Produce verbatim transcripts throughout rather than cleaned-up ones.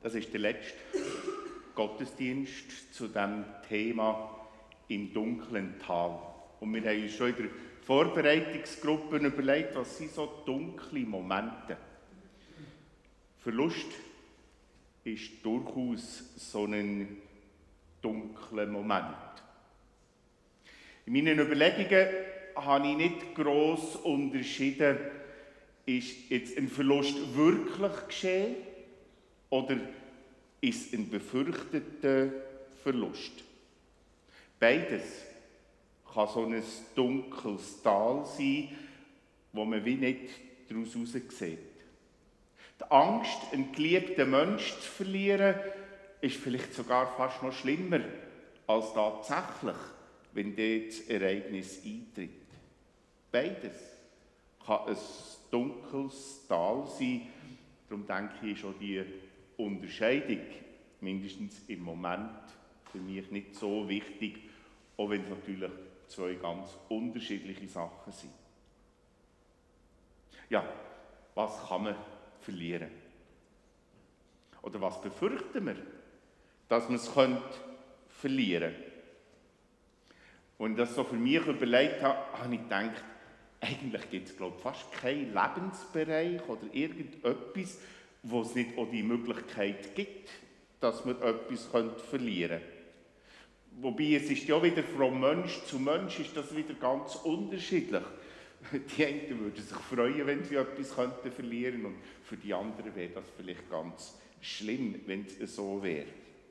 Das ist der letzte Gottesdienst zu dem Thema im dunklen Tal. Und wir haben uns schon in der Vorbereitungsgruppe überlegt, was sind so dunkle Momente. Verlust ist durchaus so ein dunkler Moment. In meinen Überlegungen habe ich nicht gross unterschieden, ist jetzt ein Verlust wirklich geschehen oder ist es ein befürchteter Verlust? Beides kann so ein dunkles Tal sein, wo man wie nicht daraus heraus sieht. Die Angst, einen geliebten Menschen zu verlieren, ist vielleicht sogar fast noch schlimmer als tatsächlich, wenn das Ereignis eintritt. Beides kann ein dunkles Tal sein. Darum denke ich, ist auch die Unterscheidung, mindestens im Moment, für mich nicht so wichtig, auch wenn es natürlich zwei ganz unterschiedliche Sachen sind. Ja, was kann man verlieren? Oder was befürchten wir, dass man es verlieren könnte? Als ich das so für mich überlegt habe, habe ich gedacht, eigentlich gibt es, glaube ich, fast keinen Lebensbereich oder irgendetwas, wo es nicht auch die Möglichkeit gibt, dass man etwas verlieren könnte. Wobei, es ist ja wieder von Mensch zu Mensch ist das wieder ganz unterschiedlich. Die einen würden sich freuen, wenn sie etwas verlieren könnten, und für die anderen wäre das vielleicht ganz schlimm, wenn es so wäre.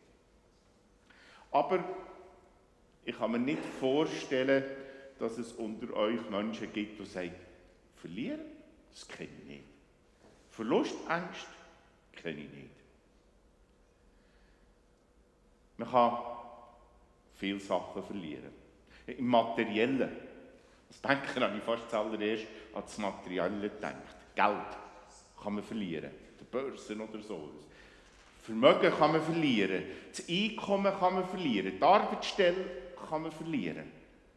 Aber ich kann mir nicht vorstellen, dass es unter euch Menschen gibt, die sagen, verlieren, das kenne ich nicht. Verlustängste kenne ich nicht. Man kann viele Sachen verlieren. Im Materiellen. Als Banker habe ich fast zuallererst an das Materielle gedacht. Geld kann man verlieren. Die Börsen oder so. Vermögen kann man verlieren. Das Einkommen kann man verlieren. Die Arbeitsstelle kann man verlieren.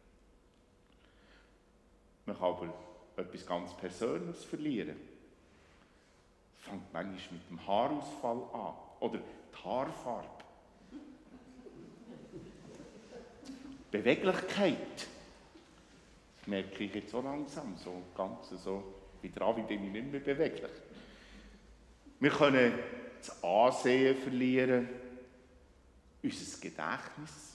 Man kann aber etwas ganz Persönliches verlieren. Es fängt manchmal mit dem Haarausfall an. Oder die Haarfarbe. Beweglichkeit. Das merke ich jetzt so langsam. So ganz so wie dran, wie bin ich nicht mehr beweglich. Wir können das Ansehen verlieren. Unser Gedächtnis.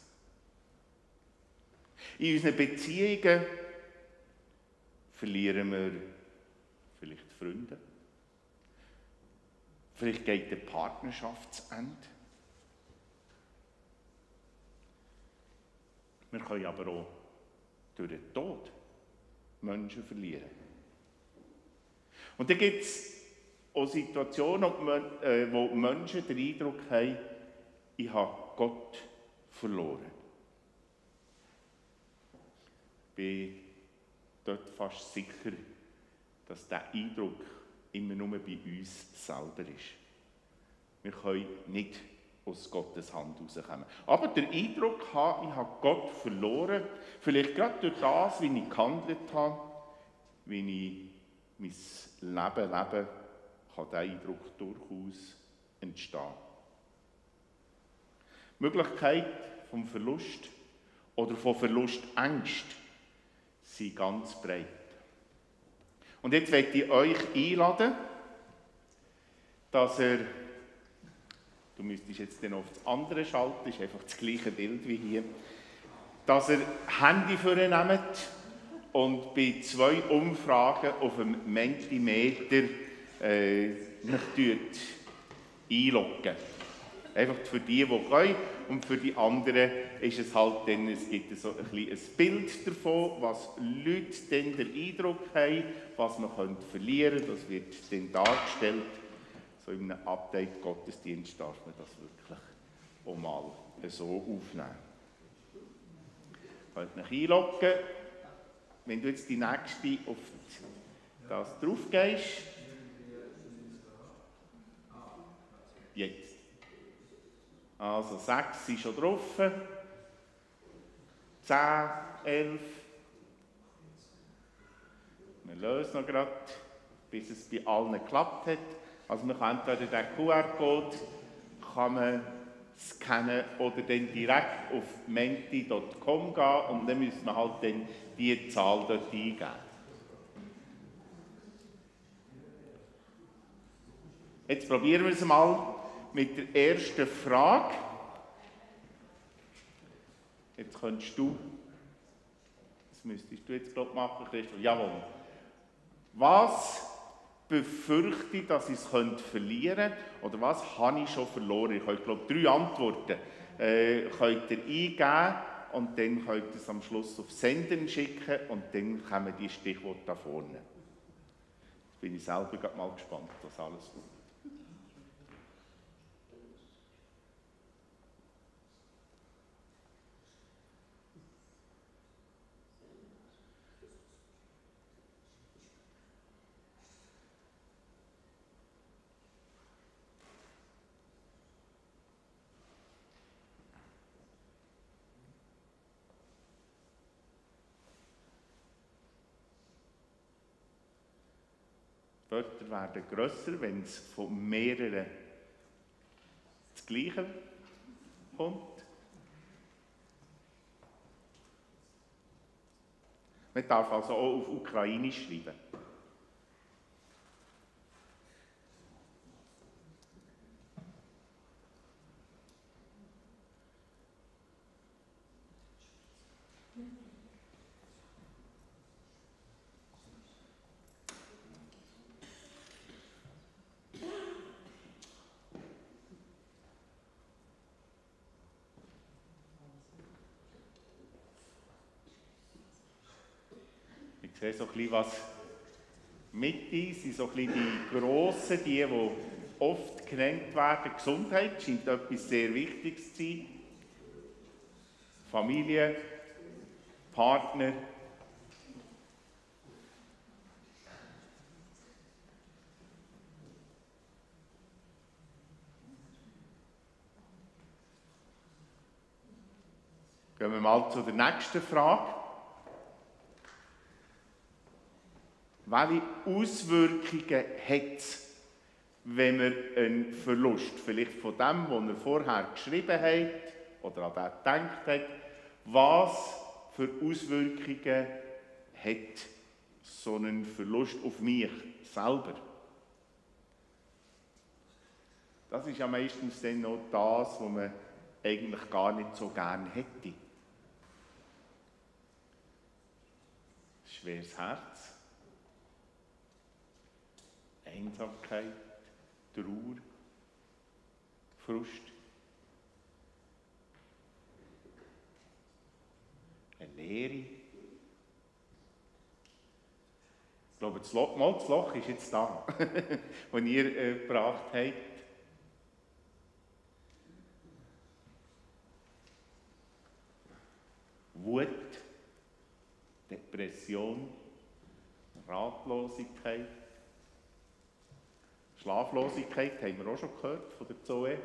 In unseren Beziehungen verlieren wir vielleicht Freunde. Vielleicht geht die Partnerschaft zu Ende. Wir können aber auch durch den Tod Menschen verlieren. Und dann gibt es auch Situationen, wo Menschen den Eindruck haben, ich habe Gott verloren. Ich bin dort fast sicher, dass dieser Eindruck immer nur bei uns selber ist. Wir können nicht aus Gottes Hand rauskommen. Aber der Eindruck habe, ich habe Gott verloren, vielleicht gerade durch das, wie ich gehandelt habe, wie ich mein Leben lebe, kann dieser Eindruck durchaus entstehen. Die Möglichkeit vom Verlust oder von Verlustängst sind ganz breit. Und jetzt möchte ich euch einladen, dass er, du müsstest jetzt dann auf das andere schalten, das ist einfach das gleiche Bild wie hier, dass ihr Handy vornehmt und bei zwei Umfragen auf einem Mentimeter äh, mich einloggen. Einfach für die, die können, und für die anderen ist es halt dann, es gibt so ein, ein Bild davon, was Leute dann den Eindruck haben, was man verlieren könnte. Das wird dann dargestellt. So in einem Update-Gottesdienst darf man das wirklich auch mal so aufnehmen. Ihr könnt euch einloggen. Wenn du jetzt die nächste auf das drauf gehst, jetzt. Also sechs sind schon drauf. Zehn, elf. Wir lösen noch gerade, bis es bei allen geklappt hat. Also man kann entweder den Q R-Code kann man scannen oder dann direkt auf menti punkt com gehen und dann müssen wir halt dann die Zahl dort eingeben. Jetzt probieren wir es mal mit der ersten Frage. Jetzt könntest du, das müsstest du jetzt glaube machen, Christoph. Jawohl. Was befürchte ich, dass ich es verlieren könnte? Oder was habe ich schon verloren? Ich habe, glaube drei Antworten äh, könnt ihr eingeben und dann könnt ihr es am Schluss auf Senden schicken und dann kommen die Stichworte da vorne. Jetzt bin ich selber gerade mal gespannt, was alles kommt. Die Wörter werden grösser, wenn es von mehreren das Gleiche kommt. Man darf also auch auf Ukrainisch schreiben. Ich sehe so ein bisschen, was Mitte sind so ein bisschen die grossen, die, die oft genannt werden. Gesundheit scheint etwas sehr Wichtiges zu sein. Familie, Partner. Gehen wir mal zu der nächsten Frage. Welche Auswirkungen hat es, wenn man einen Verlust, vielleicht von dem, was er vorher geschrieben hat oder an den gedacht hat, was für Auswirkungen hat so ein Verlust auf mich selber? Das ist ja meistens dann noch das, was man eigentlich gar nicht so gerne hätte. Schweres Herz. Einsamkeit, Trauer, Frust, eine Leere. Ich glaube, das Loch, mal das Loch ist jetzt da, das ihr äh, gebracht habt. Wut, Depression, Ratlosigkeit. Schlaflosigkeit haben wir auch schon gehört von der Zoe.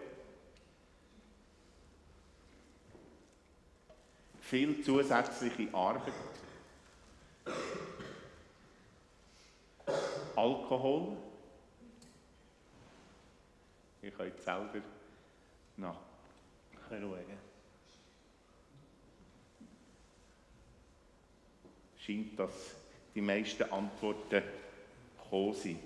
Viel zusätzliche Arbeit. Alkohol. Ihr könnt selber nachschauen. Scheint, dass die meisten Antworten gekommen sind.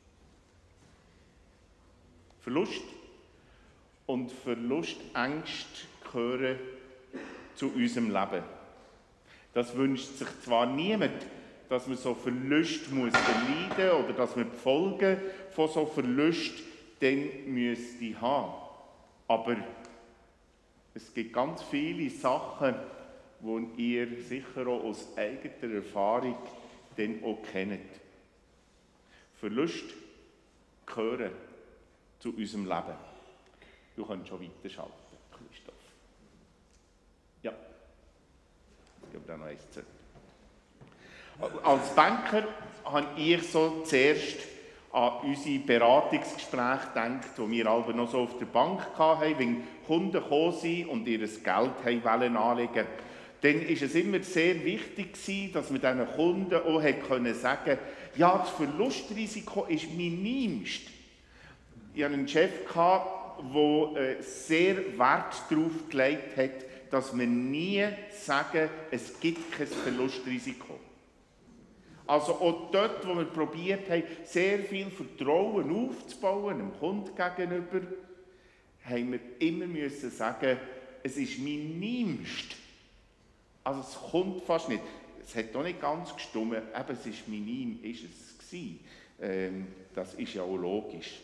Verlust und Verlustängste gehören zu unserem Leben. Das wünscht sich zwar niemand, dass man so Verluste muss erleiden oder dass man die Folgen von so Verlust dann müsste haben. Aber es gibt ganz viele Sachen, die ihr sicher auch aus eigener Erfahrung dann auch kennt. Verluste gehören zu unserem Leben. Du kannst schon weiterschalten, Christoph. Ja, ich gebe da noch eins zu. Als Banker habe ich so zuerst an unsere Beratungsgespräche gedacht, die wir alle noch so auf der Bank hatten, wenn Kunden gekommen sind und ihr Geld anlegen wollten. Dann war es immer sehr wichtig, dass wir diesen Kunden auch sagen konnten, ja, das Verlustrisiko ist minimst. Ich hatte einen Chef, der äh, sehr Wert darauf gelegt hat, dass wir nie sagen, es gibt kein Verlustrisiko. Also auch dort, wo wir probiert haben, sehr viel Vertrauen aufzubauen, dem Kunden gegenüber, haben wir immer müssen sagen, es ist minimst. Also es kommt fast nicht. Es hat doch nicht ganz gestimmt, eben es ist minim, ist es gewesen. Ähm, das ist ja auch logisch.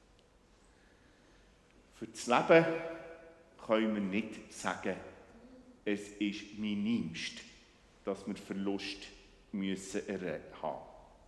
Für das Leben können wir nicht sagen, es ist minimst, dass wir Verlust müssen haben.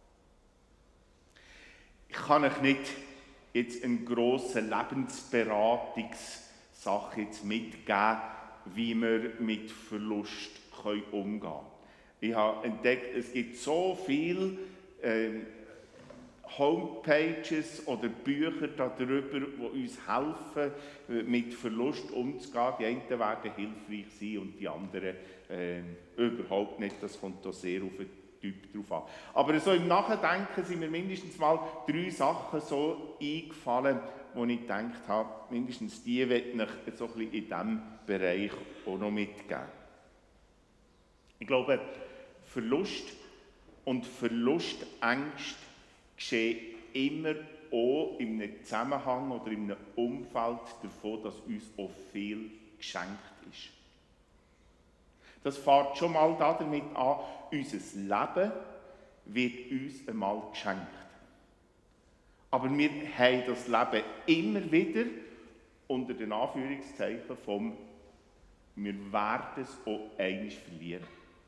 Ich kann euch nicht jetzt eine grosse Lebensberatungssache jetzt mitgeben, wie wir mit Verlust umgehen können. Ich habe entdeckt, es gibt so viele äh, Homepages oder Bücher darüber, die uns helfen, mit Verlust umzugehen. Die einen werden hilfreich sein und die anderen äh, überhaupt nicht. Das kommt da sehr auf den Typ drauf an. Aber so im Nachdenken sind mir mindestens mal drei Sachen so eingefallen, wo ich gedacht habe, mindestens die möchte ich so ein bisschen in diesem Bereich auch noch mitgeben. Ich glaube, Verlust und Verlustängste geschehen immer auch in einem Zusammenhang oder in einem Umfeld davon, dass uns auch viel geschenkt ist. Das fängt schon mal damit an, unser Leben wird uns einmal geschenkt. Aber wir haben das Leben immer wieder unter den Anführungszeichen vom «Wir werden es auch einmal verlieren».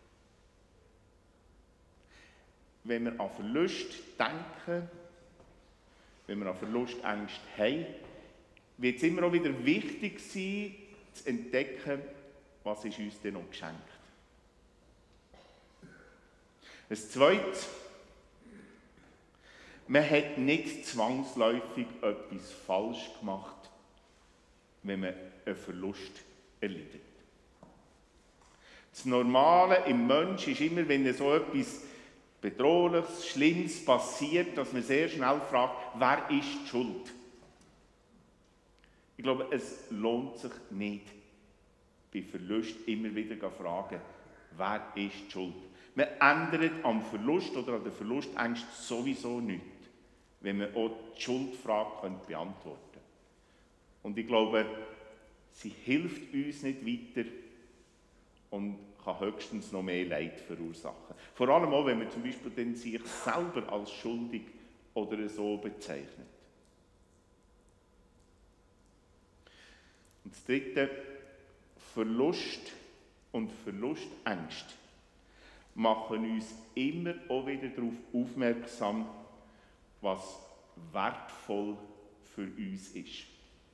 Wenn wir an Verlust denken, wenn wir an Verlustängste haben, wird es immer auch wieder wichtig sein, zu entdecken, was ist uns denn noch geschenkt. Das Zweite, man hat nicht zwangsläufig etwas falsch gemacht, wenn man einen Verlust erleidet. Das Normale im Menschen ist immer, wenn so etwas Bedrohliches, Schlimmes passiert, dass man sehr schnell fragt, wer ist die Schuld? Ich glaube, es lohnt sich nicht, bei Verlust immer wieder zu fragen, wer ist die Schuld? Man ändert am Verlust oder an der Verlustängst sowieso nichts, wenn man auch die Schuldfrage beantworten könnte. Und ich glaube, sie hilft uns nicht weiter und kann höchstens noch mehr Leid verursachen. Vor allem auch, wenn man zum Beispiel dann sich selber als schuldig oder so bezeichnet. Und das Dritte, Verlust und Verlustängste machen uns immer auch wieder darauf aufmerksam, was wertvoll für uns ist.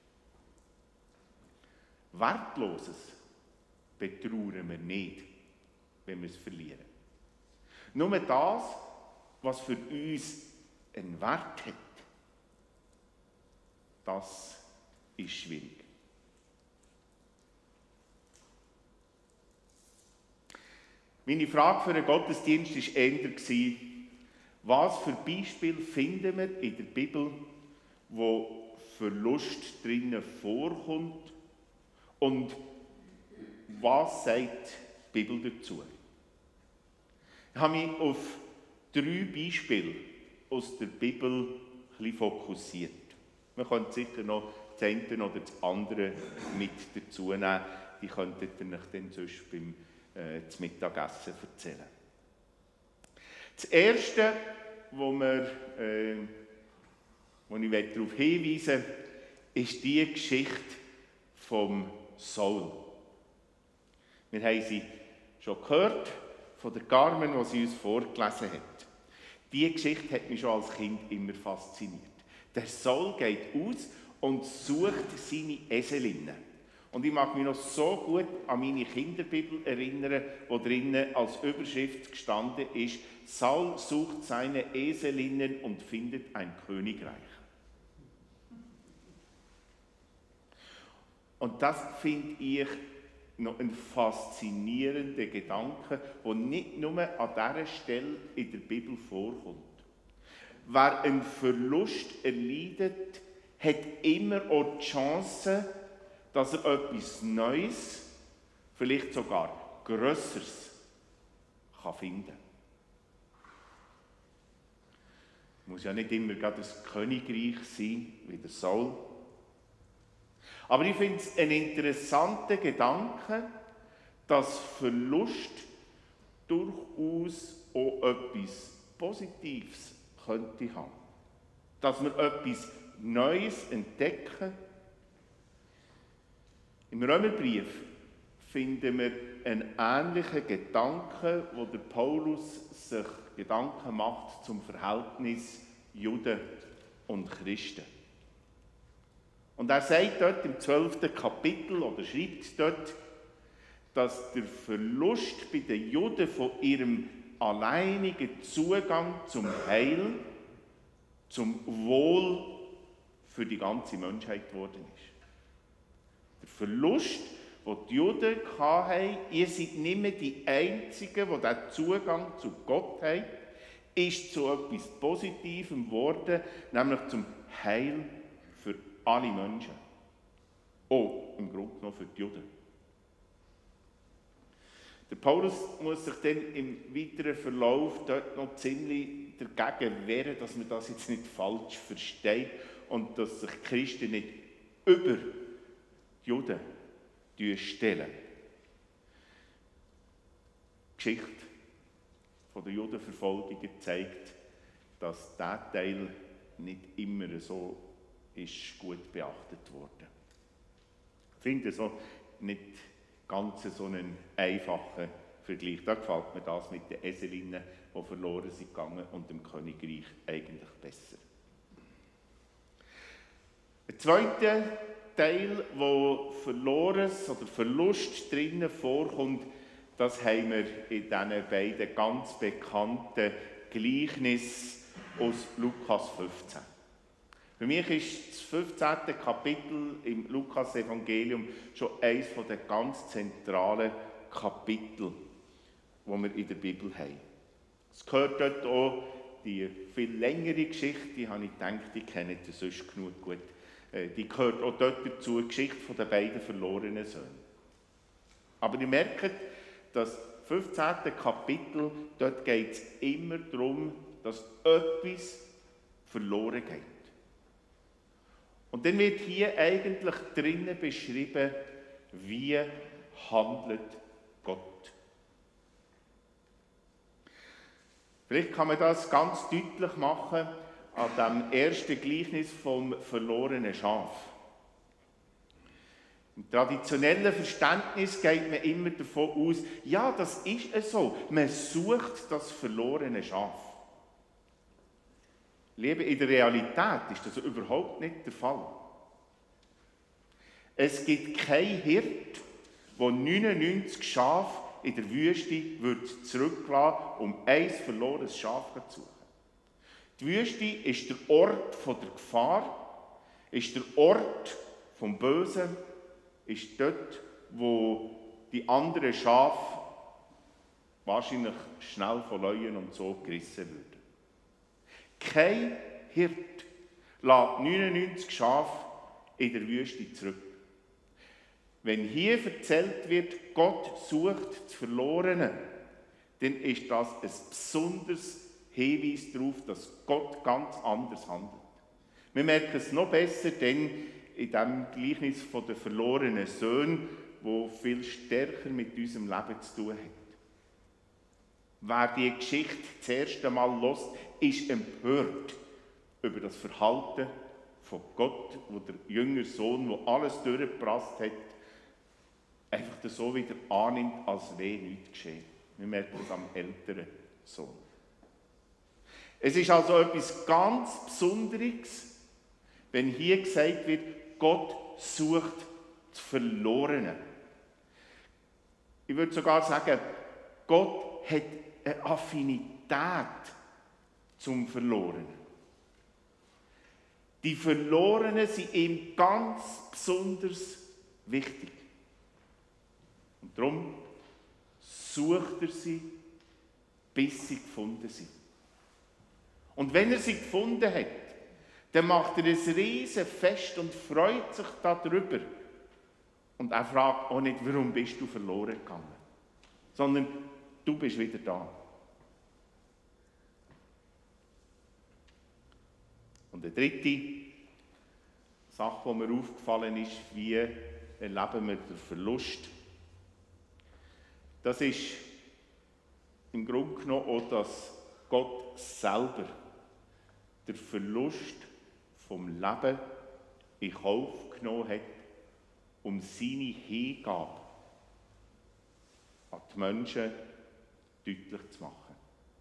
Wertloses betrauern wir nicht, wenn wir es verlieren. Nur das, was für uns einen Wert hat, das ist schwierig. Meine Frage für den Gottesdienst war eher, was für Beispiele finden wir in der Bibel, wo Verlust drinnen vorkommt und was sagt die Bibel dazu? Ich habe mich auf drei Beispiele aus der Bibel ein bisschen fokussiert. Man könnte sicher noch das eine oder das andere mit dazu nehmen. Die könntet ihr euch dann sonst beim äh, Mittagessen erzählen. Das Erste, wo, wir, äh, wo ich darauf hinweisen möchte, ist die Geschichte vom Saul. Wir haben sie schon gehört von der Carmen, die sie uns vorgelesen hat. Diese Geschichte hat mich schon als Kind immer fasziniert. Der Saul geht aus und sucht seine Eselinnen. Und ich mag mich noch so gut an meine Kinderbibel erinnern, wo drinnen als Überschrift gestanden ist: Saul sucht seine Eselinnen und findet ein Königreich. Und das finde ich noch ein faszinierender Gedanke, der nicht nur an dieser Stelle in der Bibel vorkommt. Wer einen Verlust erleidet, hat immer auch die Chance, dass er etwas Neues, vielleicht sogar Grösseres, kann finden kann. Es muss ja nicht immer gerade das Königreich sein, wie der Saul. Aber ich finde es einen interessanten Gedanken, dass Verlust durchaus auch etwas Positives könnte haben. Dass wir etwas Neues entdecken. Im Römerbrief finden wir einen ähnlichen Gedanken, wo der Paulus sich Gedanken macht zum Verhältnis Juden und Christen. Und er sagt dort im zwölften Kapitel, oder schreibt dort, dass der Verlust bei den Juden von ihrem alleinigen Zugang zum Heil, zum Wohl für die ganze Menschheit geworden ist. Der Verlust, den die Juden hatten, ihr seid nicht mehr die Einzigen, die diesen Zugang zu Gott haben, ist zu etwas Positivem geworden, nämlich zum Heil für alle Menschen. Auch im Grunde genommen für die Juden. Der Paulus muss sich dann im weiteren Verlauf dort noch ziemlich dagegen wehren, dass man das jetzt nicht falsch versteht und dass sich die Christen nicht über die Juden stellen. Die Geschichte von der Judenverfolgung zeigt, dass dieser Teil nicht immer so ist gut beachtet worden. Ich finde so nicht ganz so einen einfachen Vergleich. Da gefällt mir das mit den Eselinnen, die verloren sind gegangen, und dem Königreich eigentlich besser. Ein zweiter Teil, wo Verlores oder Verlust drinnen vorkommt, das haben wir in diesen beiden ganz bekannten Gleichnissen aus Lukas fünfzehn. Für mich ist das fünfzehnte Kapitel im Lukas-Evangelium schon eines der ganz zentralen Kapitel, die wir in der Bibel haben. Es gehört dort auch die viel längere Geschichte, die habe ich gedacht, die kennt ihr sonst genug gut. Die gehört auch dort dazu, die Geschichte der beiden verlorenen Söhne. Aber ihr merkt, das fünfzehnte Kapitel, dort geht es immer darum, dass etwas verloren geht. Und dann wird hier eigentlich drinnen beschrieben, wie handelt Gott. Vielleicht kann man das ganz deutlich machen an dem ersten Gleichnis vom verlorenen Schaf. Im traditionellen Verständnis geht man immer davon aus, ja, das ist es so, man sucht das verlorene Schaf. Liebe, in der Realität ist das überhaupt nicht der Fall. Es gibt keinen Hirt, der neunundneunzig Schafe in der Wüste zurücklassen würde, um ein verlorenes Schaf zu suchen. Die Wüste ist der Ort der Gefahr, ist der Ort vom Bösen, ist dort, wo die anderen Schafe wahrscheinlich schnell von Löwen und so gerissen würden. Kein Hirt lässt neunundneunzig Schafe in der Wüste zurück. Wenn hier erzählt wird, Gott sucht das Verlorene, dann ist das ein besonderes Hinweis darauf, dass Gott ganz anders handelt. Wir merken es noch besser denn in dem Gleichnis von den verlorenen Söhnen, wo viel stärker mit unserem Leben zu tun hat. Wer diese Geschichte das erste Mal hört, ist empört über das Verhalten von Gott, wo der jüngere Sohn, der alles durchgeprasst hat, einfach das so wieder annimmt, als wäre nichts geschehen. Wir merken das am älteren Sohn. Es ist also etwas ganz Besonderes, wenn hier gesagt wird, Gott sucht das Verlorene. Ich würde sogar sagen, Gott hat eine Affinität zum Verlorenen. Die Verlorenen sind ihm ganz besonders wichtig. Und darum sucht er sie, bis sie gefunden sind. Und wenn er sie gefunden hat, dann macht er ein riesen Fest und freut sich darüber. Und er fragt auch nicht, warum bist du verloren gegangen, sondern du bist wieder da. Und eine dritte Sache, die mir aufgefallen ist, wie erleben wir den Verlust. Das ist im Grunde genommen auch, dass Gott selber den Verlust vom Leben in Kauf genommen hat, um seine Hingabe an die Menschen deutlich zu machen.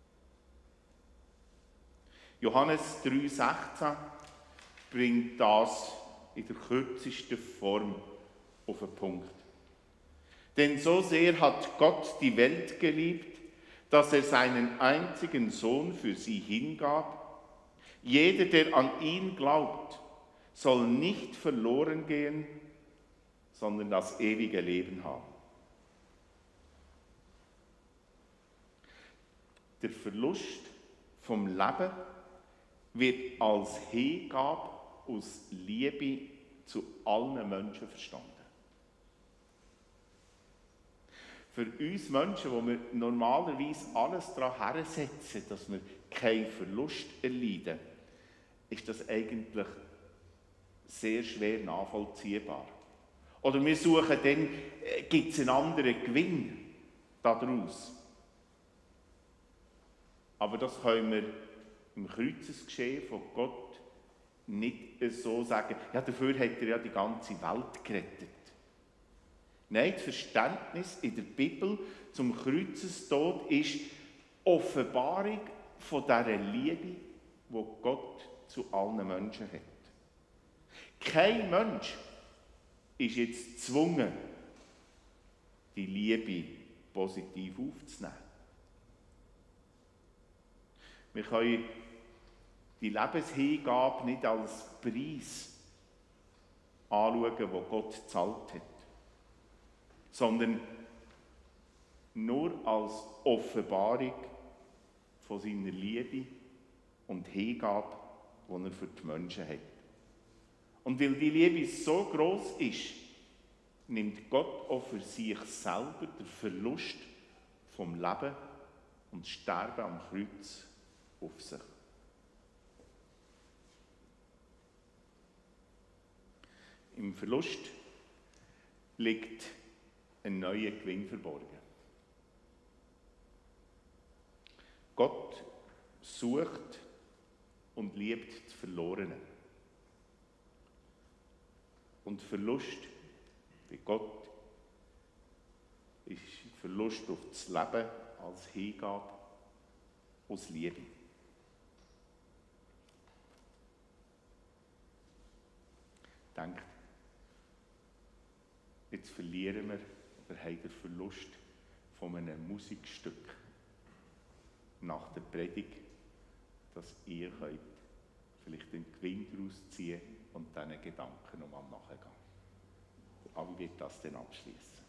Johannes drei sechzehn bringt das in der kürzesten Form auf den Punkt. Denn so sehr hat Gott die Welt geliebt, dass er seinen einzigen Sohn für sie hingab. Jeder, der an ihn glaubt, soll nicht verloren gehen, sondern das ewige Leben haben. Der Verlust vom Leben wird als Hingabe aus Liebe zu allen Menschen verstanden. Für uns Menschen, wo wir normalerweise alles daran hersetzen, dass wir keinen Verlust erleiden, ist das eigentlich sehr schwer nachvollziehbar. Oder wir suchen dann, äh, gibt es einen anderen Gewinn daraus. Aber das können wir im Kreuzesgeschehen von Gott nicht so sagen, ja, dafür hat er ja die ganze Welt gerettet. Nein, das Verständnis in der Bibel zum Kreuzestod ist Offenbarung von dieser Liebe, die Gott zu allen Menschen hat. Kein Mensch ist jetzt gezwungen, die Liebe positiv aufzunehmen. Wir können die Lebenshingabe nicht als Preis anschauen, den Gott gezahlt hat, sondern nur als Offenbarung von seiner Liebe und Hingabe, die er für die Menschen hat. Und weil die Liebe so groß ist, nimmt Gott auch für sich selber den Verlust vom Leben und das Sterben am Kreuz auf sich. Im Verlust liegt ein neuer Gewinn verborgen. Gott sucht und liebt die Verlorenen. Und Verlust bei Gott ist Verlust auf das Leben als Hingabe aus Liebe. Denkt, jetzt verlieren wir oder haben den Verlust von einem Musikstück nach der Predigt, dass ihr könnt vielleicht den Gewinn daraus ziehen und diesen Gedanken nochmal nachgehen. Aber wie wird das denn abschließen?